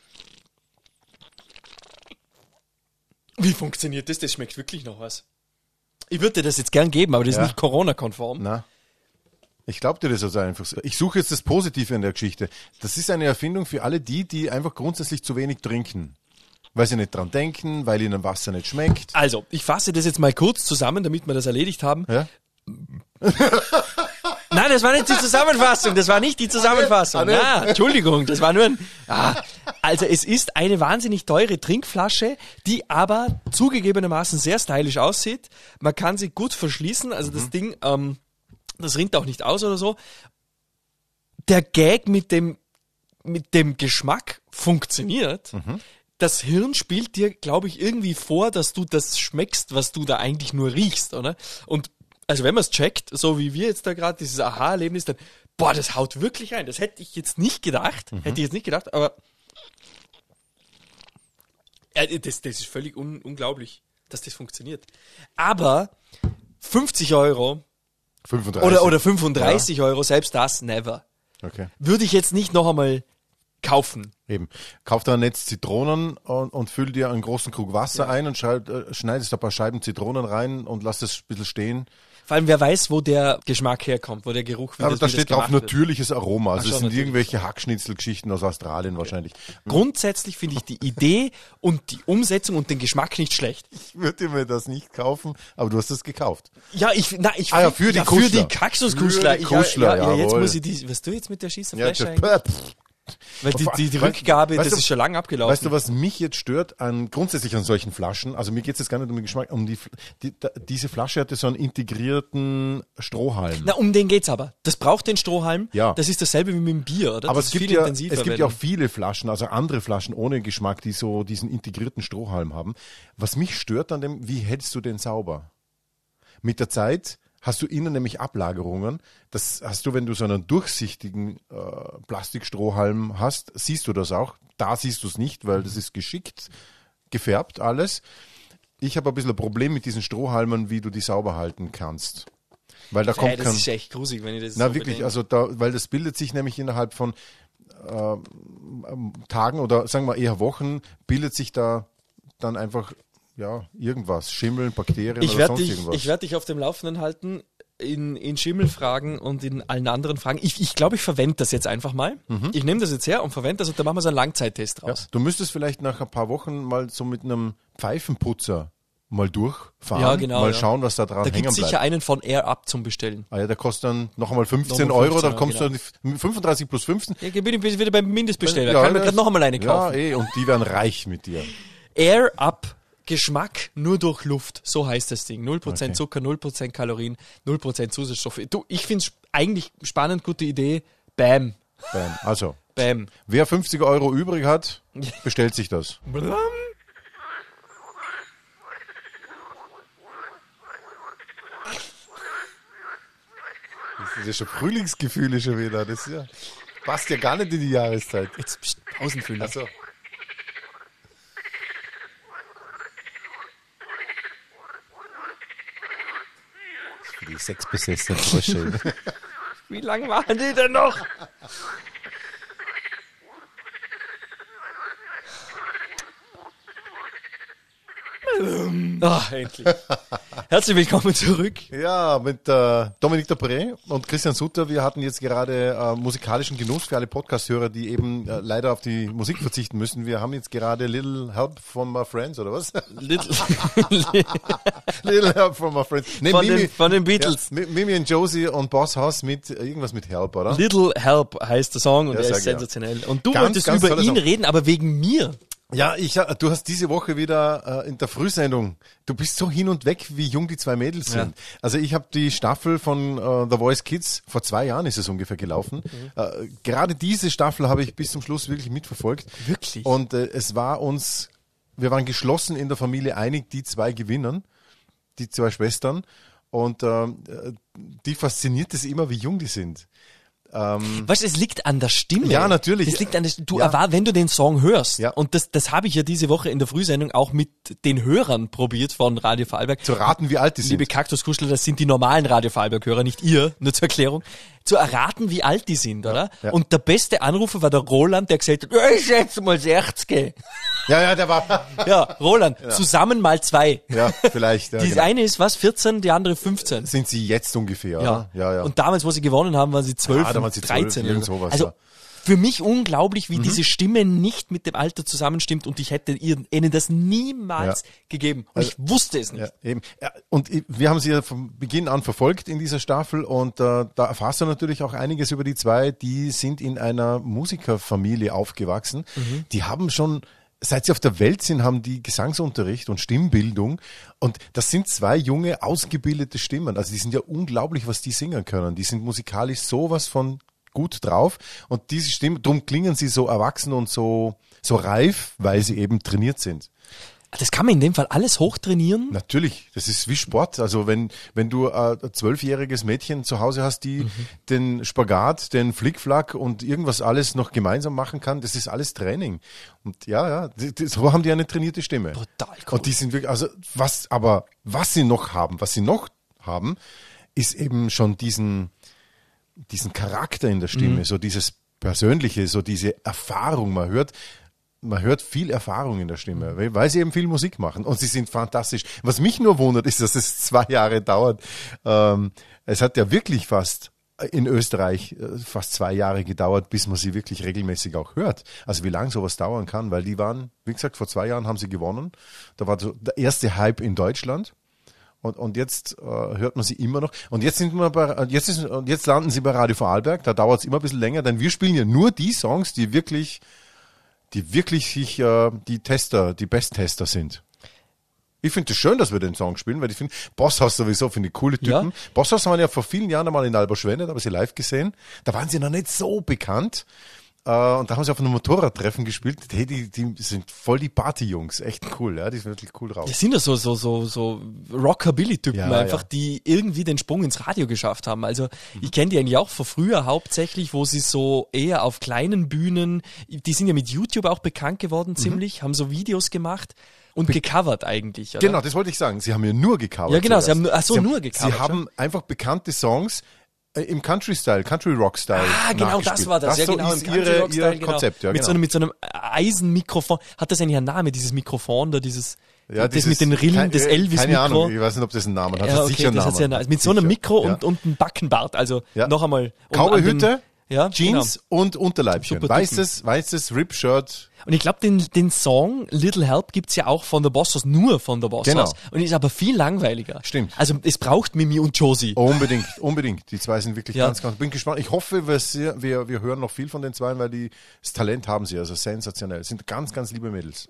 wie funktioniert das? Das schmeckt wirklich noch was. Ich würde dir das jetzt gern geben, aber das ist nicht Corona-konform. Na. Ich glaube dir das also einfach so. Ich suche jetzt das Positive in der Geschichte. Das ist eine Erfindung für alle die einfach grundsätzlich zu wenig trinken. Weil sie nicht dran denken, weil ihnen Wasser nicht schmeckt. Also, ich fasse das jetzt mal kurz zusammen, damit wir das erledigt haben. Ja? Nein, das war nicht die Zusammenfassung. Das war nicht die Zusammenfassung. Na, Entschuldigung, das war nur ein... Also es ist eine wahnsinnig teure Trinkflasche, die aber zugegebenermaßen sehr stylisch aussieht. Man kann sie gut verschließen. Also das Ding, das rinnt auch nicht aus oder so. Der Gag mit dem Geschmack funktioniert. Das Hirn spielt dir, glaube ich, irgendwie vor, dass du das schmeckst, was du da eigentlich nur riechst, oder? Und also wenn man es checkt, so wie wir jetzt da gerade, dieses Aha-Erlebnis, dann, boah, das haut wirklich rein. Das hätte ich jetzt nicht gedacht. Aber das ist völlig unglaublich, dass das funktioniert. Aber 50 Euro 35. oder 35 Euro, selbst das, never. Okay. Würde ich jetzt nicht noch einmal kaufen. Eben. Kauf da ein Netz Zitronen und füll dir einen großen Krug Wasser ein und schneidest ein paar Scheiben Zitronen rein und lass das ein bisschen stehen. Vor allem, wer weiß, wo der Geschmack herkommt, wo der Geruch Aber da steht drauf gemacht wird. natürliches Aroma. Also Ach, es schon, sind natürlich. irgendwelche Hackschnitzelgeschichten aus Australien wahrscheinlich. Grundsätzlich finde ich die Idee und die Umsetzung und den Geschmack nicht schlecht. Ich würde mir das nicht kaufen, aber du hast es gekauft. Ja, für die Kuschler. Für die Kaxuskuschler. Für die Kuschler, ja, jetzt jawohl. muss ich was du jetzt mit der Schießerflasche Ja, eigentlich? Weil die Rückgabe, das ist schon lange abgelaufen. Weißt du, was mich jetzt stört grundsätzlich an solchen Flaschen? Also mir geht es jetzt gar nicht um den Geschmack, diese Flasche hatte so einen integrierten Strohhalm. Na, um den geht's aber. Das braucht den Strohhalm. Ja. Das ist dasselbe wie mit dem Bier, oder? Aber das es ist gibt viel intensiver. Es gibt ja auch viele Flaschen, also andere Flaschen ohne Geschmack, die so diesen integrierten Strohhalm haben. Was mich stört an dem, wie hältst du den sauber? Mit der Zeit hast du innen nämlich Ablagerungen. Das hast du, wenn du so einen durchsichtigen Plastikstrohhalm hast, siehst du das auch. Da siehst du es nicht, weil das ist geschickt gefärbt alles. Ich habe ein bisschen ein Problem mit diesen Strohhalmen, wie du die sauber halten kannst. Weil da kommt das ist echt grusig, wenn ich das Na so wirklich, bedenke. also weil das bildet sich nämlich innerhalb von Tagen oder sagen wir eher Wochen, bildet sich da dann einfach irgendwas, Schimmel, Bakterien Ich oder sonst werde irgendwas. dich auf dem Laufenden halten in Schimmelfragen und in allen anderen Fragen. Ich glaube, ich verwende das jetzt einfach mal. Ich nehme das jetzt her und verwende das und dann machen wir so einen Langzeittest raus. Du müsstest vielleicht nach ein paar Wochen mal so mit einem Pfeifenputzer mal durchfahren, Ja, genau, mal ja. schauen, was da dran Da hängen gibt es bleibt. sicher einen von Air Up zum Bestellen. Der kostet dann noch einmal 15 Nochmal 15 Euro, da Euro, kommst du an die 35 plus 15. Ja, bin ich wieder beim Mindestbesteller. Kann mir gerade noch einmal eine kaufen. Ja, und die werden reich mit dir. Air Up, Geschmack nur durch Luft. So heißt das Ding. 0% Okay. Zucker, 0% Kalorien, 0% Zusatzstoffe. Du, ich finde es eigentlich spannend, gute Idee. Bam. Bam. Also, Bam. wer 50 Euro übrig hat, bestellt sich das. Das ist ja schon Frühlingsgefühle schon wieder. Das passt ja gar nicht in die Jahreszeit. Jetzt Außenfühler. Also. Die sexbesessenen Bursche. Wie lange machen die denn noch? Endlich. Herzlich willkommen zurück. Ja, mit Dominique Dapré und Christian Sutter. Wir hatten jetzt gerade musikalischen Genuss für alle Podcast-Hörer, die eben leider auf die Musik verzichten müssen. Wir haben jetzt gerade Little Help from My Friends, oder was? Little Help from My Friends. Nee, von den Beatles. Ja, Mimi und Josie und Boss House mit irgendwas mit Help, oder? Little Help heißt der Song und Ja, der ist sehr sensationell. Und du Ganz, wolltest ganz über toller ihn Song. reden, aber wegen mir. Ja, du hast diese Woche wieder in der Frühsendung, du bist so hin und weg, wie jung die zwei Mädels sind. Ja. Also ich habe die Staffel von The Voice Kids, vor 2 Jahren ist es ungefähr gelaufen. Gerade diese Staffel habe ich bis zum Schluss wirklich mitverfolgt. Wirklich? Und wir waren geschlossen in der Familie einig, die 2 gewinnen, die 2 Schwestern. Und die fasziniert es immer, wie jung die sind. Weißt du, es liegt an der Stimme. Ja, natürlich. Es liegt an der Du Ja. wenn du den Song hörst, Ja. und das habe ich ja diese Woche in der Frühsendung auch mit den Hörern probiert von Radio Vorarlberg. Zu raten, wie alt die sind. Liebe Kaktuskuschler, das sind die normalen Radio Vorarlberg-Hörer, nicht ihr, nur zur Erklärung. Zu erraten, wie alt die sind, oder? ja. Und der beste Anrufer war der Roland, der gesagt hat, ja, ich schätze mal 60. Ja, der war. Ja, Roland, zusammen mal 2. Ja, vielleicht. Ja, Die genau. eine ist was, 14, die andere 15. Sind sie jetzt ungefähr, oder? Ja. Und damals, wo sie gewonnen haben, waren sie 12, Ja, da waren sie 12, 13. irgend sowas, also ja. für mich unglaublich, wie diese Stimme nicht mit dem Alter zusammenstimmt und ich hätte ihnen das niemals gegeben. Und ich wusste es nicht. Ja, eben. Ja, und wir haben sie ja von Beginn an verfolgt in dieser Staffel und da erfährst du natürlich auch einiges über die 2, die sind in einer Musikerfamilie aufgewachsen. Die haben schon, seit sie auf der Welt sind, haben die Gesangsunterricht und Stimmbildung und das sind 2 junge, ausgebildete Stimmen. Also die sind ja unglaublich, was die singen können. Die sind musikalisch sowas von gut drauf und diese Stimmen, drum klingen sie so erwachsen und so reif, weil sie eben trainiert sind. Das kann man in dem Fall alles hochtrainieren. Natürlich, das ist wie Sport. Also wenn du ein 12-jähriges Mädchen zu Hause hast, die den Spagat, den Flickflack und irgendwas alles noch gemeinsam machen kann, das ist alles Training. Und ja, so haben die eine trainierte Stimme. Total cool. Und die sind wirklich, also was sie noch haben, ist eben schon diesen Charakter in der Stimme, so dieses Persönliche, so diese Erfahrung. Man hört viel Erfahrung in der Stimme, weil sie eben viel Musik machen und sie sind fantastisch. Was mich nur wundert, ist, dass es 2 Jahre dauert. Es hat ja wirklich in Österreich fast 2 Jahre gedauert, bis man sie wirklich regelmäßig auch hört. Also wie lange sowas dauern kann, weil die waren, wie gesagt, vor 2 Jahren haben sie gewonnen. Da war so der erste Hype in Deutschland. Und jetzt hört man sie immer noch. Und jetzt landen sie bei Radio Vorarlberg. Da dauert es immer ein bisschen länger, denn wir spielen ja nur die Songs, die wirklich sich die Besttester sind. Ich finde es schön, dass wir den Song spielen, weil ich finde, Bosshaus sowieso, finde ich coole Typen. Ja. Bosshaus waren ja vor vielen Jahren einmal in Alberschwende, da habe ich sie live gesehen. Da waren sie noch nicht so bekannt. Und da haben sie auf einem Motorradtreffen gespielt. Hey, die sind voll die Partyjungs. Echt cool, ja. Die sind wirklich cool drauf. Das sind ja so Rockabilly-Typen Ja, einfach, ja. die irgendwie den Sprung ins Radio geschafft haben. Also ich kenne die eigentlich auch von früher hauptsächlich, wo sie so eher auf kleinen Bühnen, die sind ja mit YouTube auch bekannt geworden ziemlich, haben so Videos gemacht und gecovert eigentlich, oder? Genau, das wollte ich sagen. Sie haben ja nur gecovert. Ja, genau, sie zuerst. haben nur gecovert. Sie haben einfach bekannte Songs im Country-Style, Country-Rock-Style. Ah, genau, das war das. Ja, so genau, ist im Country-Rock-Style, ihr Konzept, ja, mit genau. so einem Eisenmikrofon. Hat das eigentlich einen Namen, dieses Mikrofon da, das dieses, mit den Rillen, das Elvis-Mikro? Keine Ahnung, ich weiß nicht, ob das einen Namen hat. Ja, Das okay, sicher einen das Namen. hat's ja einen Namen. Mit so einem Mikro Ja. und einem Backenbart. Also Ja. noch einmal. Cowboyhüte, ja, Jeans und Unterleibchen. Super Typen. Weißes Rip-Shirt. Und ich glaube, den Song Little Help gibt's ja auch von der Bosshaus, nur von der Bosshaus. Genau. Und ist aber viel langweiliger. Stimmt. Also es braucht Mimi und Josie. Unbedingt. Die 2 sind wirklich Ja. ganz, bin gespannt. Ich hoffe, wir hören noch viel von den 2, weil das Talent haben sie, also sensationell. Sind ganz, ganz liebe Mädels.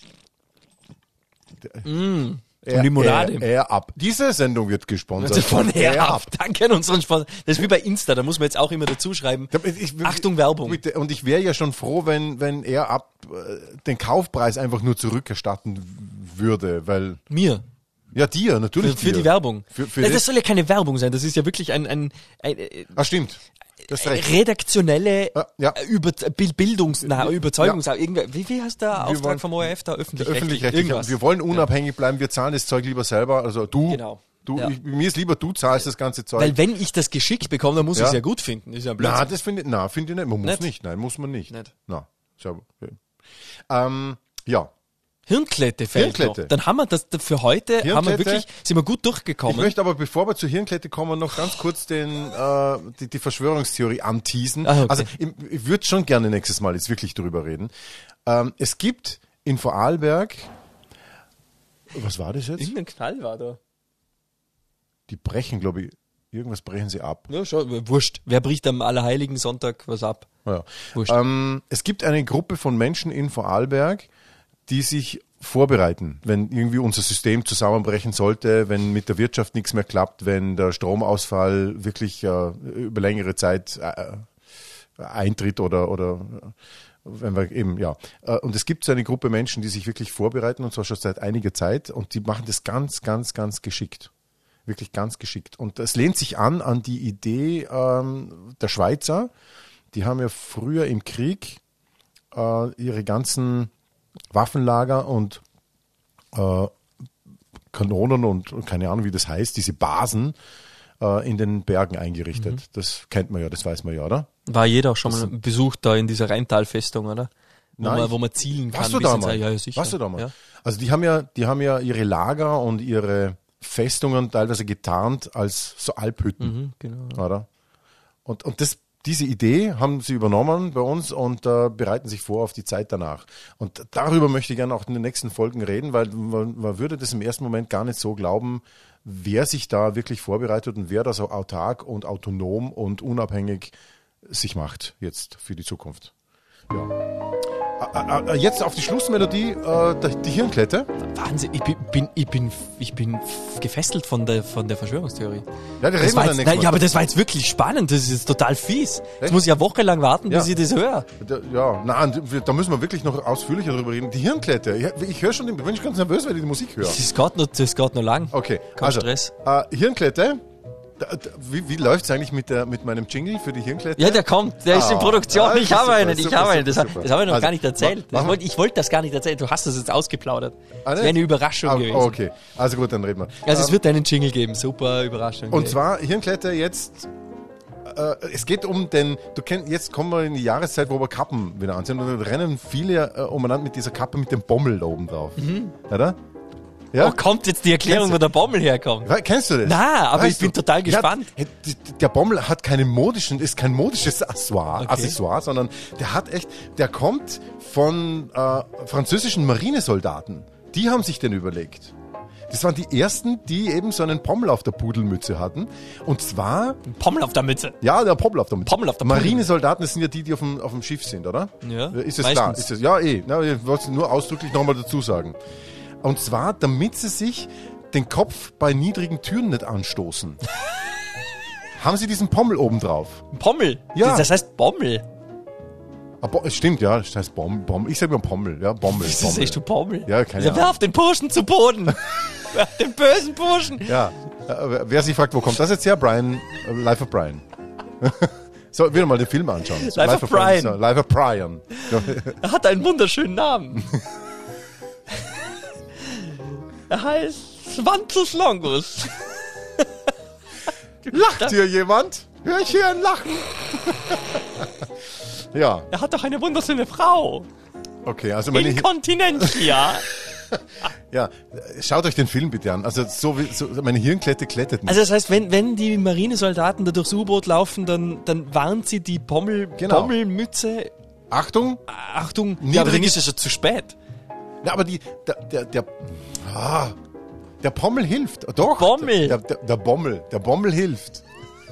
Limonade. Air Up. Diese Sendung wird gesponsert Also von Air Up. Danke an unseren Sponsor. Das ist wie bei Insta, da muss man jetzt auch immer dazu schreiben. Achtung, Werbung. Bitte, und ich wäre ja schon froh, wenn Air Up den Kaufpreis einfach nur zurückerstatten würde, weil... Mir. Ja, dir, natürlich Für dir. die Werbung. Für das soll ja keine Werbung sein, das ist ja wirklich ein stimmt. Das ist recht. redaktionelle Ja. Bildungsnahe Überzeugungs... Wie heißt der Auftrag wollen- vom ORF da? Öffentlich-rechtlich. Öffentlich-rechtlich. Irgendwas. Wir wollen unabhängig bleiben, wir zahlen das Zeug lieber selber, also du Genau. Mir ist lieber, du zahlst das ganze Zeug. Weil wenn ich das geschickt bekomme, dann muss ich es ja gut finden. Ist ja blöd. Finde ich nicht. Man muss nicht. Nein, muss man nicht. Na, so. Ja. Hirnklette fällt noch. Dann haben wir das für heute, sind wir gut durchgekommen. Ich möchte aber, bevor wir zur Hirnklette kommen, noch ganz kurz die Verschwörungstheorie anteasen. Okay. Also ich würde schon gerne nächstes Mal jetzt wirklich drüber reden. Es gibt in Vorarlberg, was war das jetzt? Irgendein Knall war da. Die brechen, glaube ich, irgendwas brechen sie ab. Ja, schon, wurscht. Wer bricht am Allerheiligen Sonntag was ab? Ja. Wurscht. Es gibt eine Gruppe von Menschen in Vorarlberg, die sich vorbereiten, wenn irgendwie unser System zusammenbrechen sollte, wenn mit der Wirtschaft nichts mehr klappt, wenn der Stromausfall wirklich über längere Zeit eintritt oder wenn wir eben, ja. Und es gibt so eine Gruppe Menschen, die sich wirklich vorbereiten, und zwar schon seit einiger Zeit, und die machen das ganz, ganz, ganz geschickt. Wirklich ganz geschickt. Und das lehnt sich an die Idee der Schweizer. Die haben ja früher im Krieg ihre ganzen Waffenlager und Kanonen und keine Ahnung, wie das heißt, diese Basen in den Bergen eingerichtet. Das kennt man ja, das weiß man ja, oder? War jeder auch schon mal besucht da in dieser Rheintalfestung, oder? Nein, wo man zielen kann. Warst du da mal? Ja, sicher. Warst du da mal? Ja. Also die haben ja ihre Lager und ihre Festungen teilweise getarnt als so Alphütten, genau. oder? Und diese Idee haben sie übernommen bei uns und bereiten sich vor auf die Zeit danach. Und darüber möchte ich gerne auch in den nächsten Folgen reden, weil man würde das im ersten Moment gar nicht so glauben, wer sich da wirklich vorbereitet und wer da so autark und autonom und unabhängig sich macht jetzt für die Zukunft. Ja. Jetzt auf die Schlussmelodie, die Hirnklette. Wahnsinn, ich bin gefesselt von der Verschwörungstheorie. Ja, die reden wir dann nächstes Mal. Ja, aber das war jetzt wirklich spannend, das ist jetzt total fies. Jetzt muss ich ja wochenlang warten, bis ich das höre. Da müssen wir wirklich noch ausführlicher drüber reden. Die Hirnklette, ich höre schon, bin ich ganz nervös, wenn ich die Musik höre. Das geht noch lang. Okay, Kein Stress. Hirnklette. Wie läuft es eigentlich mit meinem Jingle für die Hirnklette? Ja, der kommt, der ist in Produktion. Ja, ich habe einen. Das habe ich noch Also, gar nicht erzählt. Ich wollte das gar nicht erzählen. Du hast das jetzt ausgeplaudert. Das wäre eine Überraschung gewesen. Okay, also gut, dann reden wir. Also es wird einen Jingle geben. Super Überraschung. Und zwar Hirnklette jetzt. Es geht um jetzt kommen wir in die Jahreszeit, wo wir Kappen wieder anziehen. Und da rennen viele umeinander mit dieser Kappe mit dem Bommel da oben drauf. Oder? Ja? Oh, kommt jetzt die Erklärung, wo der Bommel herkommt? Kennst du das? Nein, aber ich bin total gespannt. Der Bommel hat ist kein modisches Accessoire, sondern der kommt von französischen Marinesoldaten. Die haben sich den überlegt. Das waren die ersten, die eben so einen Pommel auf der Pudelmütze hatten. Und zwar... Ein Pommel auf der Mütze? Ja, der Pommel auf der Mütze. Pommel auf der Marinesoldaten, das sind ja die auf dem Schiff sind, oder? Ja, ist es meistens. klar? Ist es, ja, ich wollte es nur ausdrücklich nochmal dazu sagen. Und zwar, damit sie sich den Kopf bei niedrigen Türen nicht anstoßen. Haben sie diesen Pommel oben drauf. Pommel? Ja. Das heißt Bommel. Es stimmt, ja, das heißt Bommel. Ich sage mal Pommel, ja, Bommel. Wieso sagst du Pommel? Ja, keine Ahnung. Werf den Burschen zu Boden. Werf den bösen Burschen. Ja, wer sich fragt, wo kommt das jetzt her? Brian, Life of Brian. So, wieder mal den Film anschauen. Life of Brian. Life of Brian. Er hat einen wunderschönen Namen. Er heißt Svantus Longus. Lacht hier jemand? Hör ich hier ein Lachen? Ja. Er hat doch eine wunderschöne Frau. Okay, also Inkontinentia. Ja, schaut euch den Film bitte an. Also meine Hirnklette klettet nicht. Also das heißt, wenn die Marinesoldaten da durchs U-Boot laufen, dann warnt sie die Pommelmütze. Achtung, ja, aber dann ist es schon zu spät. Ja, aber der Pommel hilft. Doch. Bommel. Der Bommel hilft.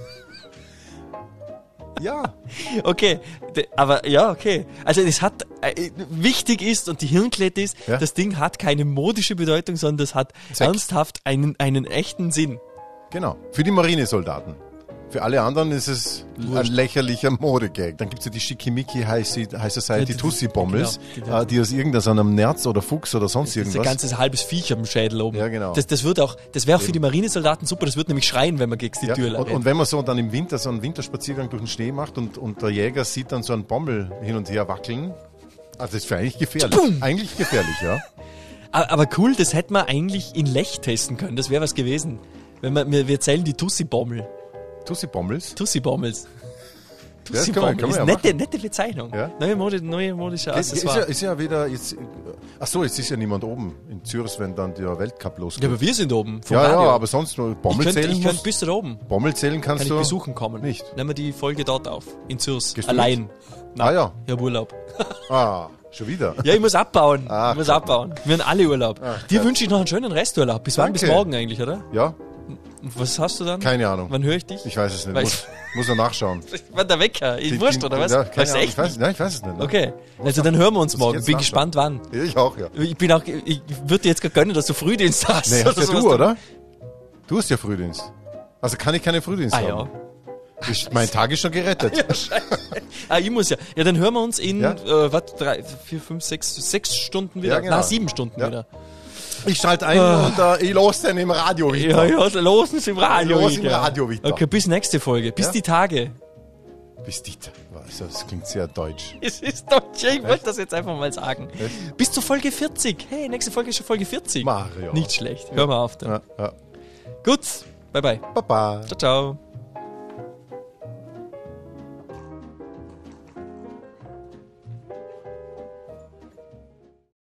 Ja. Okay, aber ja, okay. Also es hat, wichtig ist und die Hirnklette ist, das Ding hat keine modische Bedeutung, sondern das hat ernsthaft einen echten Sinn. Genau, für die Marinesoldaten. Für alle anderen ist es ein lächerlicher Modegag. Dann gibt es ja die Schickimicki High Society Tussi-Bommels, genau. Die aus irgendeinem Nerz oder Fuchs oder sonst irgendwas. Das ist ein ganzes halbes Viech am Schädel oben. Ja, genau. Das wäre auch für die Marinesoldaten super, das wird nämlich schreien, wenn man gegen die Tür läuft. Und wenn man so dann im Winter so einen Winterspaziergang durch den Schnee macht und der Jäger sieht dann so einen Bommel hin und her wackeln, also das ist eigentlich gefährlich. Boom. Eigentlich gefährlich, ja. Aber cool, das hätte man eigentlich in Lech testen können, das wäre was gewesen. Wir zählen die Tussi-Bommel. Tussi-Bommels? Tussi-Bommels. Ja, das kann man ist ja nette Bezeichnung. Ja? Neue modische Accessoire. Ist ja wieder jetzt. Achso, jetzt ist ja niemand oben in Zürich, wenn dann der Weltcup losgeht. Ja, aber wir sind oben. Vom Ja, Radio. aber sonst nur Bommel zählen. Ich könnte bis da oben. Bommel zählen kannst Kann du. ich besuchen kommen. Nicht. Nehmen wir die Folge dort auf. In Zürich. Gehst du Allein. Ah ja. Ich habe Urlaub. Schon wieder. Ja, ich muss abbauen. Ach, Ich muss abbauen. Wir haben alle Urlaub. Dir Gott. wünsche ich noch einen schönen Resturlaub. Bis wann? Bis Danke. morgen eigentlich, oder? Ja, Und was hast du dann? keine Ahnung. Wann höre ich dich? Ich weiß es nicht. Weiß- Muss noch nachschauen. Wann der Wecker? Ich wurscht, oder was? Ja, keine Weißt du Ahnung. echt? Nein, ich weiß es nicht. Ne? Okay. Also dann hören wir uns Muss ich morgen. jetzt Bin nachschauen. gespannt, wann. Ich auch, ja. Ich würde dir jetzt gar gönnen, dass du Frühdienst hast. Nee, hast ja sowas. du, oder? Du hast ja Frühdienst. Also kann ich keine Frühdienst Ah haben. ja. Mein Tag ist schon gerettet. Ja, scheiße. Ich muss ja. Ja, dann hören wir uns in, Ja? 3, 4, 5, 6 Stunden wieder. Ja, genau. 7 Stunden Ja. wieder. Ich schalte ein und ich los den im Radio wieder. Ja, los uns im Radio Los im wieder. Radio wieder. Okay, bis nächste Folge. Bis Ja? die Tage. Bis die. Also, das klingt sehr deutsch. Es ist Deutsch. Ich wollte das jetzt einfach mal sagen. Bis zur Folge 40. Hey, nächste Folge ist schon Folge 40. Mario. Nicht schlecht. Hör mal auf. Dann. Ja. Gut. Bye bye. Baba. Ciao, ciao.